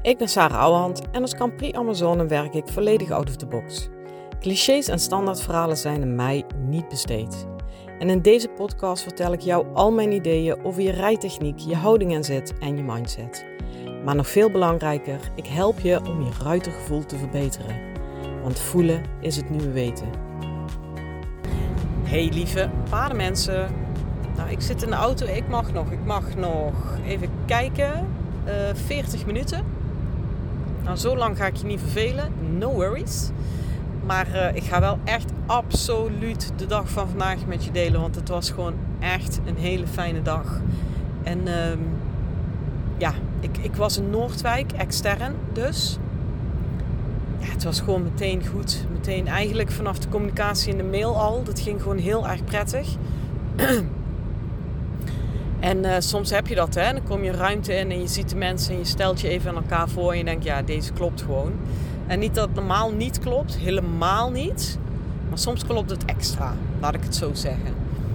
Ik ben Sarah Ouwehand en als Grand Prix Amazone werk ik volledig out of the box. Clichés en standaardverhalen zijn aan mij niet besteed. En in deze podcast vertel ik jou al mijn ideeën over je rijtechniek, je houding en zit en je mindset. Maar nog veel belangrijker, ik help je om je ruitergevoel te verbeteren. Want voelen is het nieuwe weten. Hey lieve paardenmensen. Nou, ik zit in de auto, ik mag nog even kijken. 40 minuten. Nou, zo lang ga ik je niet vervelen. No worries. Maar ik ga wel echt absoluut de dag van vandaag met je delen. Want het was gewoon echt een hele fijne dag. En ik was in Noordwijk, extern dus. Ja, het was gewoon meteen goed. Meteen eigenlijk vanaf de communicatie in de mail al. Dat ging gewoon heel erg prettig. En soms heb je dat, hè. Dan kom je ruimte in en je ziet de mensen en je stelt je even aan elkaar voor en je denkt, ja, deze klopt gewoon. En niet dat het normaal niet klopt, helemaal niet. Maar soms klopt het extra, laat ik het zo zeggen.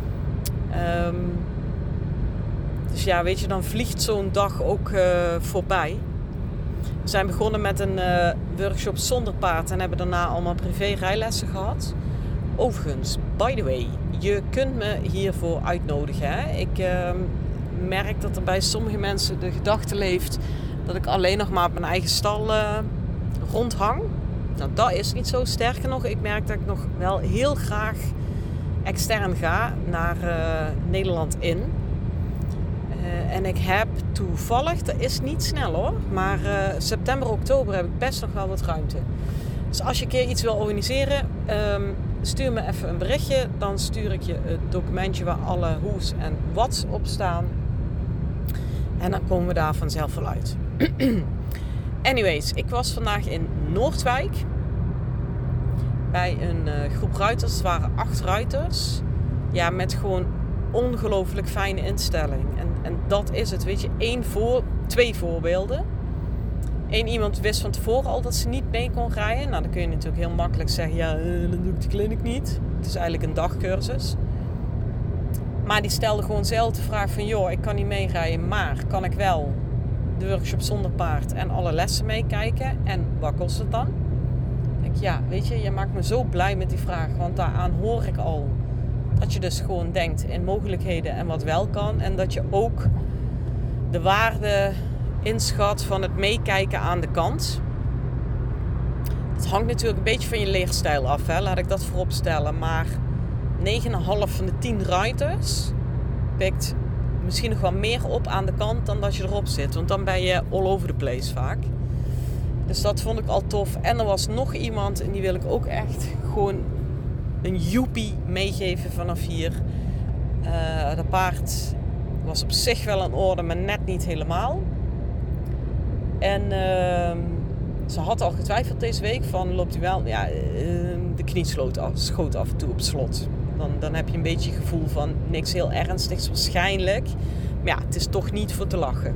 Dus ja, weet je, dan vliegt zo'n dag ook voorbij. We zijn begonnen met een workshop zonder paard en hebben daarna allemaal privé rijlessen gehad. Overigens, by the way, je kunt me hiervoor uitnodigen. Hè? Ik merk dat er bij sommige mensen de gedachte leeft dat ik alleen nog maar op mijn eigen stal rondhang. Nou, dat is niet zo. Sterker nog, ik merk dat ik nog wel heel graag extern ga naar Nederland in. En ik heb toevallig, dat is niet snel hoor, maar september, oktober heb ik best nog wel wat ruimte. Dus als je een keer iets wil organiseren, stuur me even een berichtje. Dan stuur ik je het documentje waar alle hoe's en wat's op staan. En dan komen we daar vanzelf wel uit. Anyways, ik was vandaag in Noordwijk. Bij een groep ruiters. Het waren 8 ruiters. Ja, met gewoon ongelooflijk fijne instelling. En dat is het, weet je. 2 voorbeelden. 1 iemand wist van tevoren al dat ze niet mee kon rijden. Nou, dan kun je natuurlijk heel makkelijk zeggen, ja, dan doe ik de clinic niet. Het is eigenlijk een dagcursus. Maar die stelde gewoon zelf de vraag van, joh, ik kan niet meerijden, maar kan ik wel de workshop zonder paard en alle lessen meekijken? En wat kost het dan? Ik denk, ja, weet je, je maakt me zo blij met die vraag. Want daaraan hoor ik al dat je dus gewoon denkt in mogelijkheden en wat wel kan. En dat je ook de waarde inschat van het meekijken aan de kant. Het hangt natuurlijk een beetje van je leerstijl af, hè? Laat ik dat voorop stellen. Maar 9,5 van de 10 ruiters pikt misschien nog wel meer op aan de kant dan dat je erop zit. Want dan ben je all over the place vaak. Dus dat vond ik al tof. En er was nog iemand, en die wil ik ook echt gewoon een joepie meegeven vanaf hier. Dat paard was op zich wel in orde, maar net niet helemaal. En ze had al getwijfeld deze week van loopt hij wel. Ja, de knie schoot af en toe op het slot. Dan heb je een beetje het gevoel van niks heel ernstigs waarschijnlijk. Maar ja, het is toch niet voor te lachen.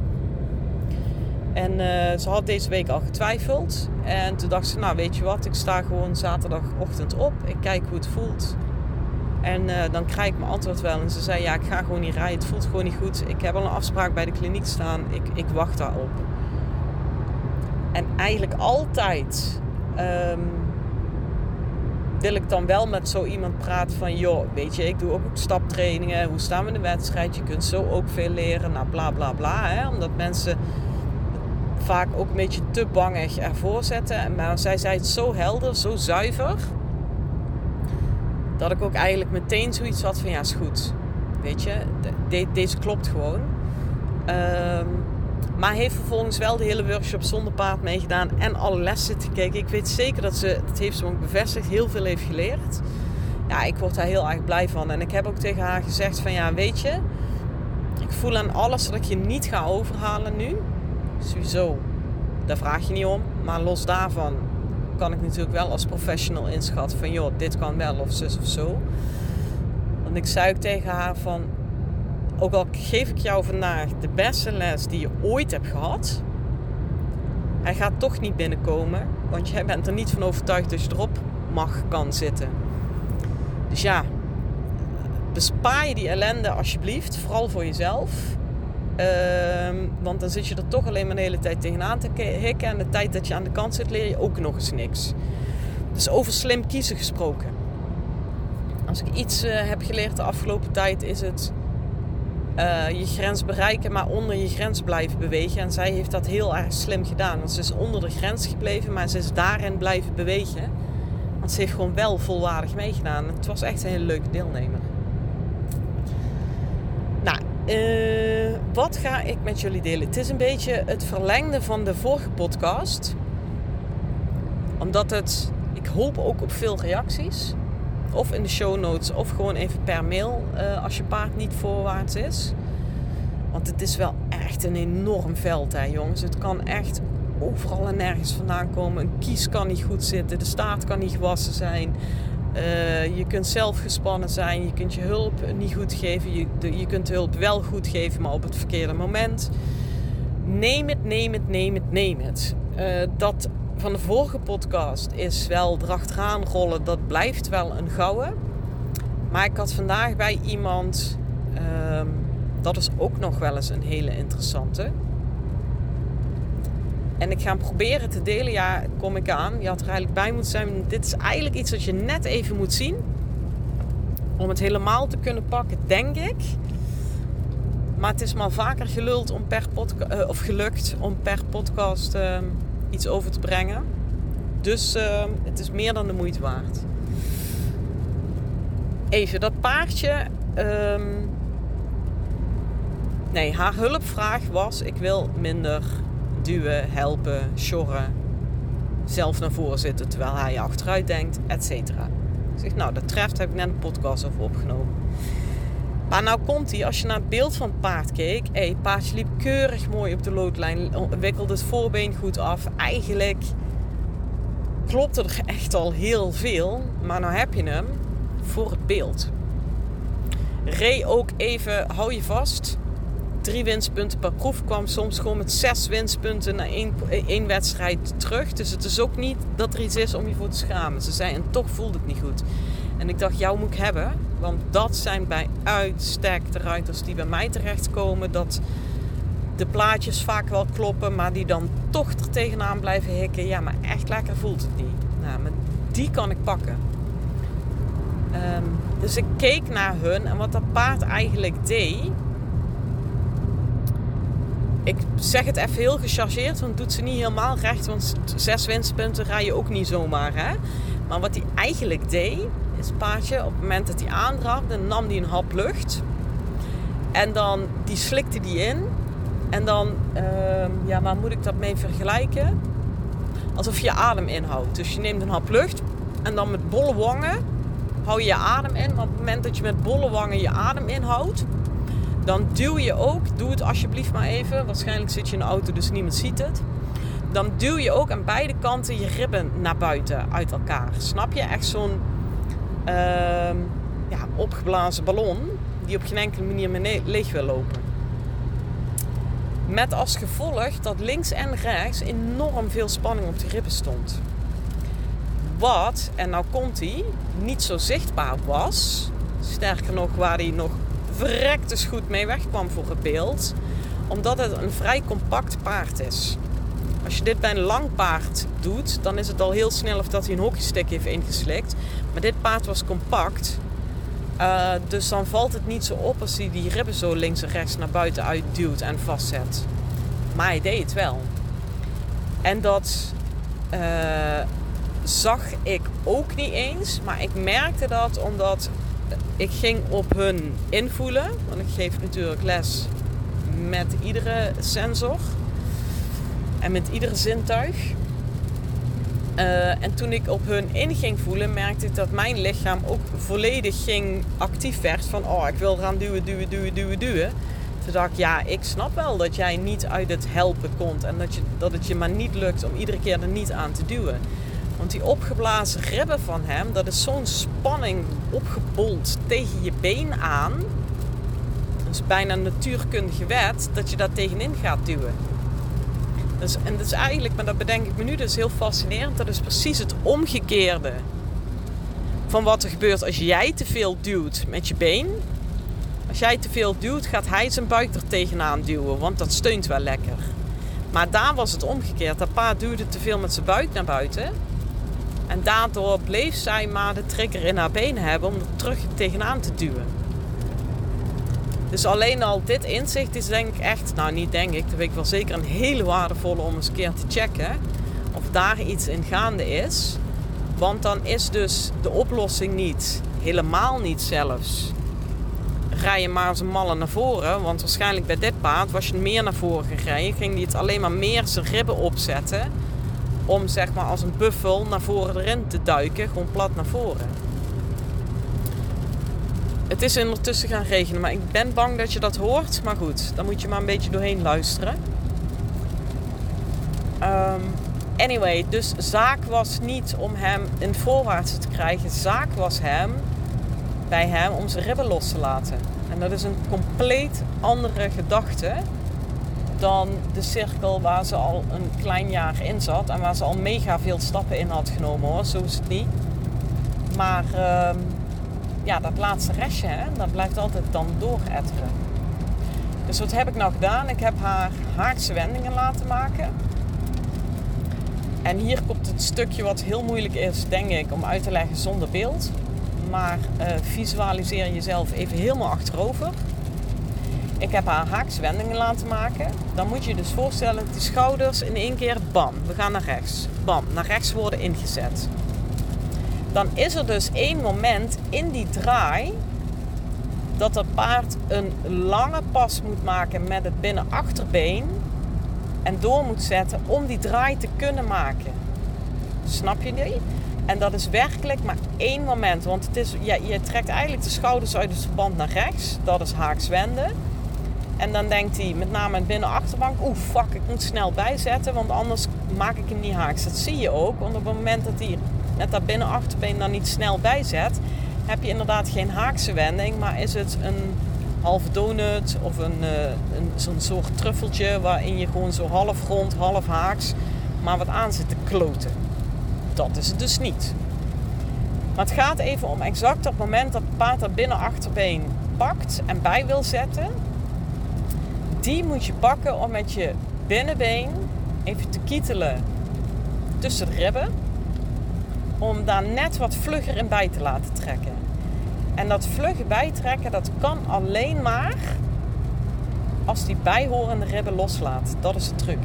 En ze had deze week al getwijfeld. En toen dacht ze, nou weet je wat, ik sta gewoon zaterdagochtend op. Ik kijk hoe het voelt. En dan krijg ik mijn antwoord wel. En ze zei, ja, ik ga gewoon niet rijden. Het voelt gewoon niet goed. Ik heb al een afspraak bij de kliniek staan. Ik wacht daarop. En eigenlijk altijd wil ik dan wel met zo iemand praten van, joh, weet je, ik doe ook staptrainingen. Hoe staan we in de wedstrijd? Je kunt zo ook veel leren. Nou, bla bla bla. Hè? Omdat mensen vaak ook een beetje te bangig ervoor zetten. Maar zij zei het zo helder, zo zuiver, dat ik ook eigenlijk meteen zoiets had van, ja, is goed. Weet je, deze klopt gewoon. Maar heeft vervolgens wel de hele workshop zonder paard meegedaan en alle lessen gekeken. Ik weet zeker dat heeft ze ook bevestigd, heel veel heeft geleerd. Ja, ik word daar heel erg blij van. En ik heb ook tegen haar gezegd van, ja, weet je, ik voel aan alles dat ik je niet ga overhalen nu. Sowieso, daar vraag je niet om. Maar los daarvan kan ik natuurlijk wel als professional inschatten van, joh, dit kan wel of zus of zo. Want ik zei ook tegen haar van, ook al geef ik jou vandaag de beste les die je ooit hebt gehad, hij gaat toch niet binnenkomen, want jij bent er niet van overtuigd dat je erop kan zitten. Dus ja, bespaar je die ellende alsjeblieft, vooral voor jezelf. Want dan zit je er toch alleen maar de hele tijd tegenaan te hikken. En de tijd dat je aan de kant zit, leer je ook nog eens niks. Dus over slim kiezen gesproken. Als ik iets heb geleerd de afgelopen tijd, is het je grens bereiken, maar onder je grens blijven bewegen. En zij heeft dat heel erg slim gedaan. Want ze is onder de grens gebleven, maar ze is daarin blijven bewegen. Want ze heeft gewoon wel volwaardig meegedaan. Het was echt een hele leuke deelnemer. Nou, wat ga ik met jullie delen? Het is een beetje het verlengde van de vorige podcast. Omdat ik hoop ook op veel reacties. Of in de show notes, of gewoon even per mail als je paard niet voorwaarts is. Want het is wel echt een enorm veld, hè jongens. Het kan echt overal en nergens vandaan komen. Een kies kan niet goed zitten, de staart kan niet gewassen zijn. Je kunt zelf gespannen zijn, je kunt je hulp niet goed geven. Je kunt de hulp wel goed geven, maar op het verkeerde moment. Neem het. Dat van de vorige podcast is wel erachteraan rollen. Dat blijft wel een gouden. Maar ik had vandaag bij iemand... dat is ook nog wel eens een hele interessante. En ik ga hem proberen te delen. Ja, kom ik aan. Je had er eigenlijk bij moeten zijn. Dit is eigenlijk iets dat je net even moet zien. Om het helemaal te kunnen pakken, denk ik. Maar het is maar vaker gelukt om per podcast iets over te brengen. Dus het is meer dan de moeite waard. Even, dat paardje... haar hulpvraag was... ik wil minder duwen, helpen, sjorren. Zelf naar voren zitten terwijl hij achteruit denkt, et cetera. Ik zeg, nou, dat treft, heb ik net een podcast over opgenomen. Maar nou komt hij, als je naar het beeld van het paard keek... het paardje liep keurig mooi op de loodlijn, wikkelde het voorbeen goed af. Eigenlijk klopte er echt al heel veel, maar nou heb je hem voor het beeld. Reed ook even, hou je vast... 3 winstpunten per proef, kwam soms gewoon met 6 winstpunten na één wedstrijd terug. Dus het is ook niet dat er iets is om je voor te schamen. Ze zei, en toch voelde het niet goed. En ik dacht, jou moet ik hebben. Want dat zijn bij uitstek de ruiters die bij mij terechtkomen. Dat de plaatjes vaak wel kloppen, maar die dan toch er tegenaan blijven hikken. Ja, maar echt lekker voelt het niet. Nou, maar die kan ik pakken. Dus ik keek naar hun en wat dat paard eigenlijk deed... Ik zeg het even heel gechargeerd, want het doet ze niet helemaal recht. Want 6 winstpunten rij je ook niet zomaar, hè. Maar wat hij eigenlijk deed, is het paardje op het moment dat hij aandrafde, nam hij een hap lucht. En dan, die slikte die in. En dan, waar moet ik dat mee vergelijken? Alsof je adem inhoudt. Dus je neemt een hap lucht en dan met bolle wangen hou je je adem in. Maar op het moment dat je met bolle wangen je adem inhoudt... Dan duw je ook, doe het alsjeblieft maar even. Waarschijnlijk zit je in de auto, dus niemand ziet het. Dan duw je ook aan beide kanten je ribben naar buiten uit elkaar. Snap je? Echt zo'n opgeblazen ballon die op geen enkele manier meer leeg wil lopen. Met als gevolg dat links en rechts enorm veel spanning op die ribben stond. Wat, en nou komt hij, niet zo zichtbaar was. Sterker nog, waar hij nog verrekte goed mee wegkwam voor het beeld. Omdat het een vrij compact paard is. Als je dit bij een lang paard doet, dan is het al heel snel of dat hij een hockeystick heeft ingeslikt. Maar dit paard was compact. Dus dan valt het niet zo op als hij die ribben zo links en rechts naar buiten uitduwt en vastzet. Maar hij deed het wel. En dat zag ik ook niet eens. Maar ik merkte dat omdat ik ging op hun invoelen. Want ik geef natuurlijk les met iedere sensor. En met iedere zintuig. En toen ik op hun in ging voelen, merkte ik dat mijn lichaam ook volledig actief werd. Van, ik wil eraan duwen. Toen dacht ik, ja, ik snap wel dat jij niet uit het helpen komt. En dat het je maar niet lukt om iedere keer er niet aan te duwen. Want die opgeblazen ribben van hem, dat is zo'n spanning opgebold tegen je been aan. Dat is bijna een natuurkundige wet, dat je daar tegenin gaat duwen. Dus, en dat is eigenlijk, maar dat bedenk ik me nu, dat is heel fascinerend. Dat is precies het omgekeerde van wat er gebeurt als jij te veel duwt met je been. Als jij te veel duwt, gaat hij zijn buik er tegenaan duwen. Want dat steunt wel lekker. Maar daar was het omgekeerd. Dat paard duwde te veel met zijn buik naar buiten. En daardoor bleef zij maar de trigger in haar benen hebben om er terug tegenaan te duwen. Dus alleen al dit inzicht is denk ik echt, nou niet denk ik, dat weet ik wel zeker, een hele waardevolle om eens een keer te checken. Of daar iets in gaande is. Want dan is dus de oplossing niet, helemaal niet zelfs, rij je maar als een malle naar voren. Want waarschijnlijk bij dit paard was je meer naar voren gereden. Ging hij het alleen maar meer zijn ribben opzetten. Om zeg maar als een buffel naar voren erin te duiken. Gewoon plat naar voren. Het is ondertussen gaan regenen. Maar ik ben bang dat je dat hoort. Maar goed, dan moet je maar een beetje doorheen luisteren. Anyway, dus zaak was niet om hem in voorwaarts te krijgen. Zaak was bij hem om zijn ribben los te laten. En dat is een compleet andere gedachte dan de cirkel waar ze al een klein jaar in zat. En waar ze al mega veel stappen in had genomen hoor. Zo is het niet. Maar dat laatste restje, dat blijft altijd dan dooretteren. Dus wat heb ik nou gedaan? Ik heb haar haakse wendingen laten maken. En hier komt het stukje wat heel moeilijk is, denk ik, om uit te leggen zonder beeld. Maar visualiseer jezelf even helemaal achterover. Ik heb haar haakse wendingen laten maken. Dan moet je je dus voorstellen dat die schouders in één keer, bam, we gaan naar rechts. Bam, naar rechts worden ingezet. Dan is er dus één moment in die draai dat het paard een lange pas moet maken met het binnenachterbeen en door moet zetten om die draai te kunnen maken. Snap je die? En dat is werkelijk maar één moment. Want het is, je trekt eigenlijk de schouders uit het verband naar rechts. Dat is haaks wenden. En dan denkt hij met name het binnenachterbank, fuck, ik moet snel bijzetten, want anders maak ik hem niet haaks. Dat zie je ook, want op het moment dat hij met dat binnenachterbeen dan niet snel bijzet, heb je inderdaad geen haakse wending, maar is het een halve donut of zo'n soort truffeltje waarin je gewoon zo half rond, half haaks, maar wat aan zit te kloten. Dat is het dus niet. Maar het gaat even om exact op het moment dat het paard dat binnenachterbeen pakt en bij wil zetten. Die moet je pakken om met je binnenbeen even te kietelen tussen de ribben. Om daar net wat vlugger in bij te laten trekken. En dat vlugge bijtrekken, dat kan alleen maar als die bijhorende ribben loslaat. Dat is de truc.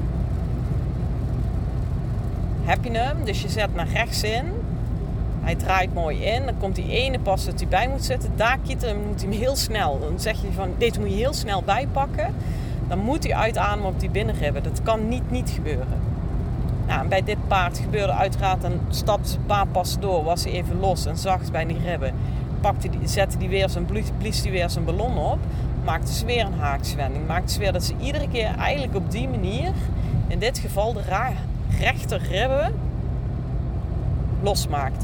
Heb je hem, dus je zet naar rechts in. Hij draait mooi in. Dan komt die ene pas dat hij bij moet zitten. Daar kietelen moet hij hem heel snel. Dan zeg je van, deze moet je heel snel bijpakken. Dan moet hij uitademen op die binnenribben. Dat kan niet gebeuren. Nou, en bij dit paard gebeurde uiteraard, dan stapte ze een paar passen door. Was hij even los en zacht bij die ribben. Zette hij weer blies hij weer zijn ballon op. Maakte ze weer een haakswending. Maakte ze weer dat ze iedere keer eigenlijk op die manier, in dit geval de rechter ribben, losmaakte.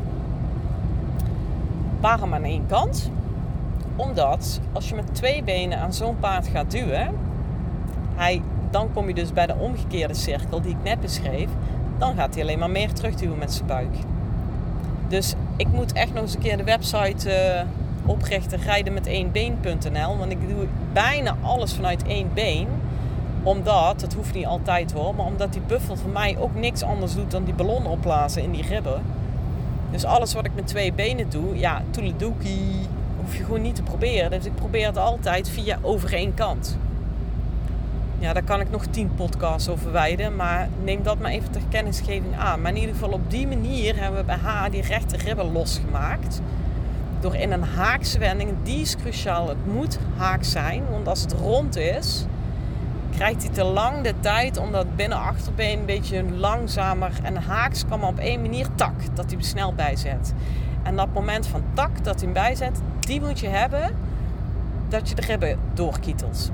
Waarom aan één kant? Omdat als je met twee benen aan zo'n paard gaat duwen, dan kom je dus bij de omgekeerde cirkel die ik net beschreef. Dan gaat hij alleen maar meer terugduwen met zijn buik. Dus ik moet echt nog eens een keer de website oprichten, rijdenmet1been.nl. Want ik doe bijna alles vanuit één been. Omdat, het hoeft niet altijd hoor, maar omdat die buffel voor mij ook niks anders doet dan die ballon opblazen in die ribben. Dus alles wat ik met twee benen doe, ja, toeledoekie, hoef je gewoon niet te proberen. Dus ik probeer het altijd via over één kant. Ja, daar kan ik nog 10 podcasts over wijden, maar neem dat maar even ter kennisgeving aan. Maar in ieder geval op die manier hebben we bij haar die rechte ribben losgemaakt. Door in een haakse wending, die is cruciaal, het moet haaks zijn, want als het rond is, krijgt hij te lang de tijd om dat binnenachterbeen een beetje langzamer en haaks kan maar op één manier tak, dat hij hem snel bijzet. En dat moment van tak, dat hij hem bijzet, die moet je hebben, dat je de ribben doorkietelt.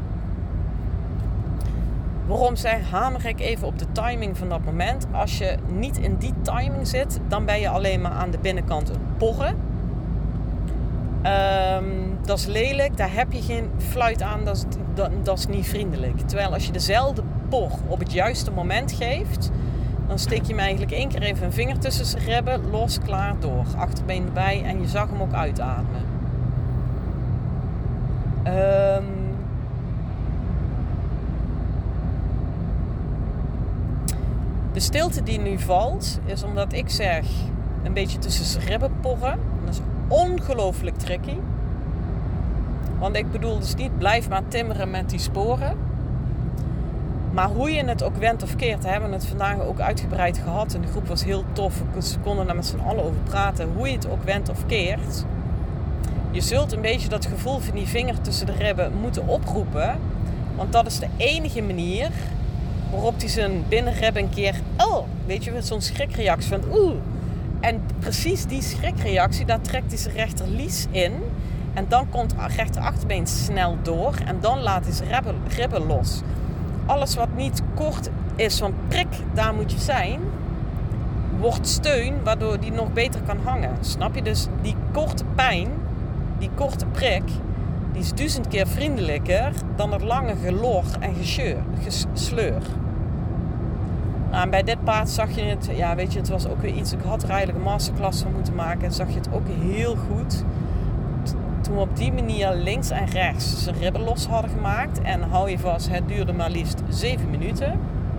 Waarom hamer ik even op de timing van dat moment? Als je niet in die timing zit, dan ben je alleen maar aan de binnenkant het porren. Dat is lelijk, daar heb je geen fluit aan, dat is niet vriendelijk. Terwijl als je dezelfde por op het juiste moment geeft, dan steek je hem eigenlijk 1 keer even een vinger tussen zijn ribben, los, klaar, door. Achterbeen erbij en je zag hem ook uitademen. De stilte die nu valt is omdat ik zeg een beetje tussen zijn ribben porren. Dat is ongelooflijk tricky. Want ik bedoel dus niet blijf maar timmeren met die sporen. Maar hoe je het ook wendt of keert, hebben we het vandaag ook uitgebreid gehad. En de groep was heel tof. We konden daar met z'n allen over praten. Hoe je het ook wendt of keert. Je zult een beetje dat gevoel van die vinger tussen de ribben moeten oproepen. Want dat is de enige manier waarop hij zijn binnenrib een keer... Oh, weet je, met zo'n schrikreactie van oeh. En precies die schrikreactie, daar trekt hij zijn rechterlies in. En dan komt het rechterachterbeen snel door. En dan laat hij zijn ribben los. Alles wat niet kort is van prik, daar moet je zijn, wordt steun waardoor die nog beter kan hangen. Snap je? Dus die korte pijn, die korte prik, die is 1000 keer vriendelijker dan het lange gelor en gesleur. Nou, en bij dit paard zag je het, ja weet je, het was ook weer iets, ik had er eigenlijk een masterclass van moeten maken en zag je het ook heel goed. Toen we op die manier links en rechts zijn ribben los hadden gemaakt. En hou je vast, het duurde maar liefst 7 minuten.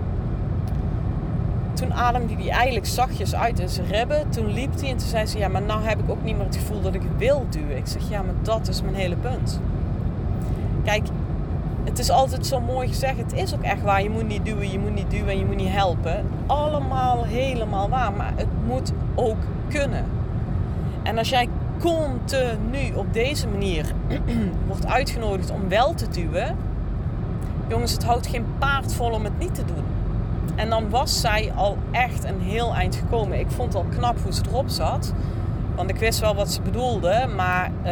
Toen ademde hij eigenlijk zachtjes uit in zijn ribben. Toen liep hij en toen zei ze, ja maar nou heb ik ook niet meer het gevoel dat ik wil duwen. Ik zeg, ja maar dat is mijn hele punt. Kijk, het is altijd zo mooi gezegd. Het is ook echt waar, je moet niet duwen, je moet niet duwen en je moet niet helpen. Allemaal helemaal waar, maar het moet ook kunnen. En als jij continu op deze manier wordt uitgenodigd om wel te duwen. Jongens, het houdt geen paard vol om het niet te doen. En dan was zij al echt een heel eind gekomen. Ik vond het al knap hoe ze erop zat. Want ik wist wel wat ze bedoelde. Maar 90%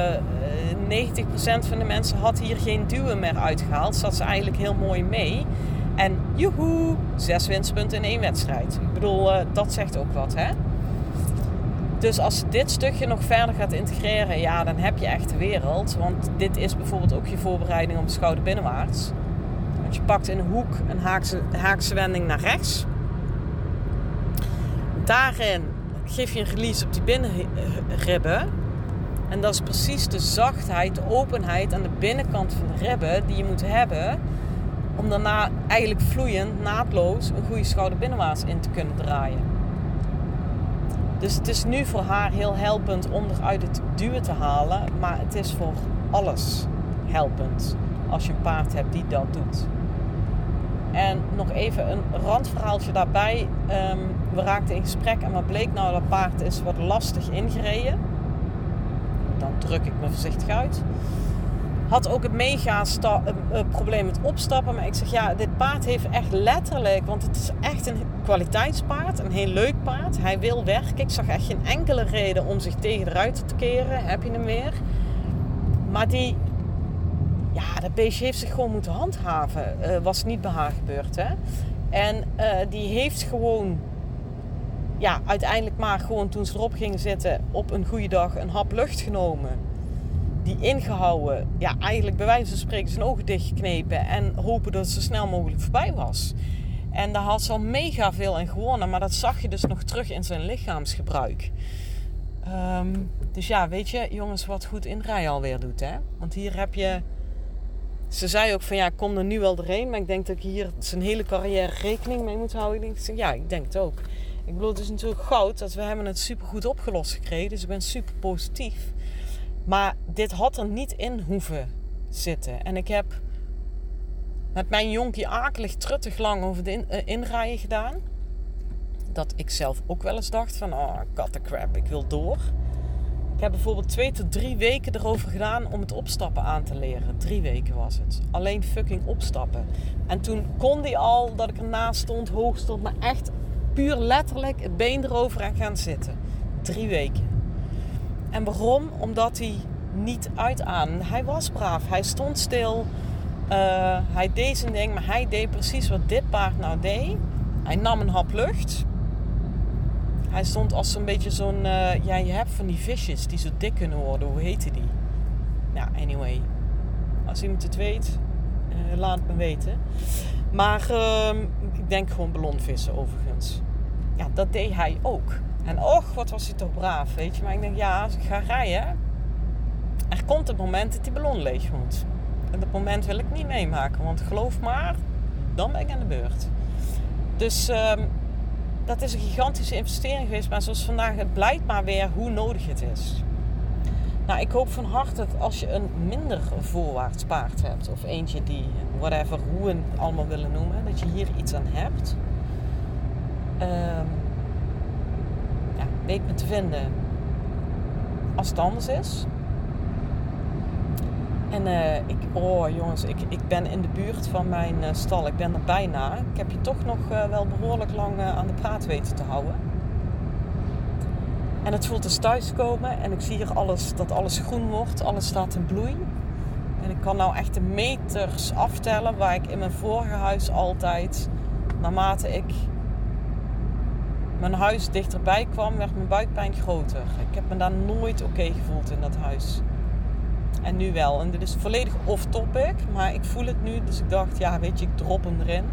van de mensen had hier geen duwen meer uitgehaald. Zat ze eigenlijk heel mooi mee. En joehoe, 6 winstpunten in 1 wedstrijd. Ik bedoel, dat zegt ook wat, hè? Dus als je dit stukje nog verder gaat integreren, ja, dan heb je echt de wereld. Want dit is bijvoorbeeld ook je voorbereiding op schouder binnenwaarts. Want je pakt in een hoek een haakse wending naar rechts. Daarin geef je een release op die binnenribben. En dat is precies de zachtheid, de openheid aan de binnenkant van de ribben die je moet hebben. Om daarna eigenlijk vloeiend, naadloos een goede schouder binnenwaarts in te kunnen draaien. Dus het is nu voor haar heel helpend om eruit het duwen te halen. Maar het is voor alles helpend als je een paard hebt die dat doet. En nog even een randverhaaltje daarbij. We raakten in gesprek en wat bleek nou, dat paard is wat lastig ingereden. Dan druk ik me voorzichtig uit. Had ook een mega probleem met opstappen. Maar ik zeg, ja, dit paard heeft echt letterlijk... Want het is echt een kwaliteitspaard. Een heel leuk paard. Hij wil werken. Ik zag echt geen enkele reden om zich tegen de ruiten te keren. Heb je hem weer. Maar dat beestje heeft zich gewoon moeten handhaven. Was niet bij haar gebeurd, hè. En die heeft gewoon... Ja, uiteindelijk maar gewoon toen ze erop gingen zitten... op een goede dag een hap lucht genomen... Die ingehouden, ja, eigenlijk bij wijze van spreken zijn ogen dichtgeknepen en hopen dat het zo snel mogelijk voorbij was. En daar had ze al mega veel in gewonnen, maar dat zag je dus nog terug in zijn lichaamsgebruik. Dus ja, weet je, jongens, wat goed inrijden alweer doet, hè. Want hier heb je... Ze zei ook van, ja, ik kom er nu wel doorheen, maar ik denk dat ik hier zijn hele carrière rekening mee moet houden. Ik denk het ook. Ik bedoel, het is natuurlijk goud dat we hebben het super goed opgelost gekregen, dus ik ben super positief. Maar dit had er niet in hoeven zitten. En ik heb met mijn jonkie akelig truttig lang over de inrijden gedaan. Dat ik zelf ook wel eens dacht van, oh, cut the crap, ik wil door. Ik heb bijvoorbeeld 2 tot 3 weken erover gedaan om het opstappen aan te leren. 3 weken was het. Alleen fucking opstappen. En toen kon die al dat ik ernaast stond, hoog stond, maar echt puur letterlijk het been erover en gaan zitten. 3 weken. En waarom? Omdat hij niet uitadeemde. Hij was braaf. Hij stond stil. Hij deed zijn ding. Maar hij deed precies wat dit paard nou deed. Hij nam een hap lucht. Hij stond als zo'n beetje zo'n... je hebt van die visjes die zo dik kunnen worden. Hoe heette die? Nou, anyway. Als iemand het weet, laat het me weten. Maar ik denk gewoon ballonvissen overigens. Ja, dat deed hij ook. En och, wat was hij toch braaf, weet je. Maar ik denk, ja, als ik ga rijden... er komt het moment dat die ballon leeg moet. En dat moment wil ik niet meemaken. Want geloof maar, dan ben ik aan de beurt. Dus dat is een gigantische investering geweest. Maar zoals vandaag, het blijkt maar weer hoe nodig het is. Nou, ik hoop van harte dat als je een minder voorwaarts paard hebt. Of eentje die, whatever, hoe we het allemaal willen noemen. Dat je hier iets aan hebt. Weet me te vinden als het anders is. En jongens, ik ben in de buurt van mijn stal. Ik ben er bijna. Ik heb je toch nog wel behoorlijk lang aan de praat weten te houden. En het voelt als thuiskomen. En ik zie hier dat alles groen wordt. Alles staat in bloei. En ik kan nou echt de meters aftellen waar ik in mijn vorige huis altijd, naarmate ik mijn huis dichterbij kwam, werd mijn buikpijn groter. Ik heb me daar nooit oké gevoeld in dat huis. En nu wel. En dit is volledig off-topic, maar ik voel het nu. Dus ik dacht, ja, weet je, ik drop hem erin.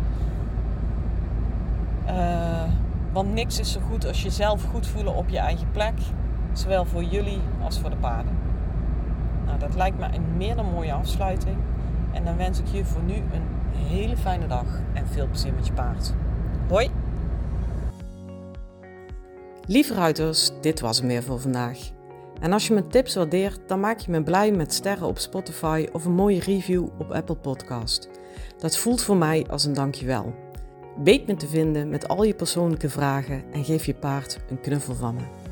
Want niks is zo goed als jezelf goed voelen op je eigen plek. Zowel voor jullie als voor de paarden. Nou, dat lijkt me een meer dan mooie afsluiting. En dan wens ik je voor nu een hele fijne dag. En veel plezier met je paard. Hoi! Lieve ruiters, dit was hem weer voor vandaag. En als je mijn tips waardeert, dan maak je me blij met sterren op Spotify of een mooie review op Apple Podcast. Dat voelt voor mij als een dankjewel. Weet me te vinden met al je persoonlijke vragen en geef je paard een knuffel van me.